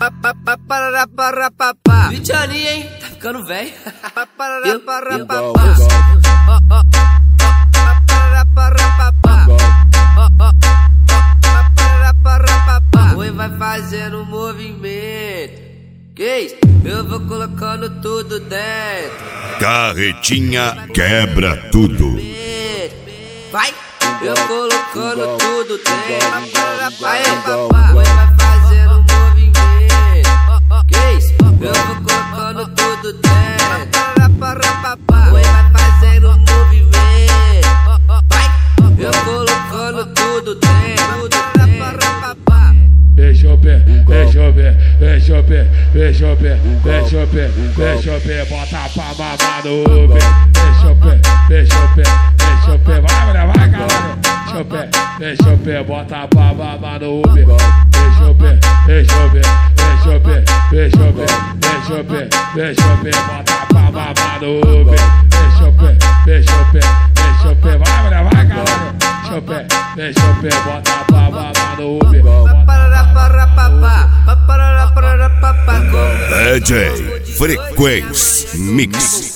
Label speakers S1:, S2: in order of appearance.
S1: Vidianinha, hein? Tá ficando velho. Oi, vai fazendo movimento. Que isso? Eu vou colocando tudo dentro.
S2: Carretinha quebra tudo.
S1: Vai! Eu colocando tudo dentro. Aê, papai! Oi, vai fazendo movimento. Que isso? Eu vou colocando tudo dentro. Oi, vai fazendo movimento. Vai! Eu colocando tudo dentro.
S3: Deixa o pé, deixa o pé, deixa o pé, deixa o pé, deixa o pé, deixa o pé, bota pra mamar no pé. Deixa o pé, deixa o pé, deixa o pé, vai mulher, vai galera. Deixa o pé, bota pra mamar no pé. Deixa o pé, deixa o pé, deixa o pé, deixa o pé, deixa o pé, deixa o pé, bota pra mamar no pé. Deixa o pé, deixa o pé, deixa o pé, vai mulher, vai galera. Deixa o pé, bota pra mamar no pé.
S2: DJ Frequência Mix.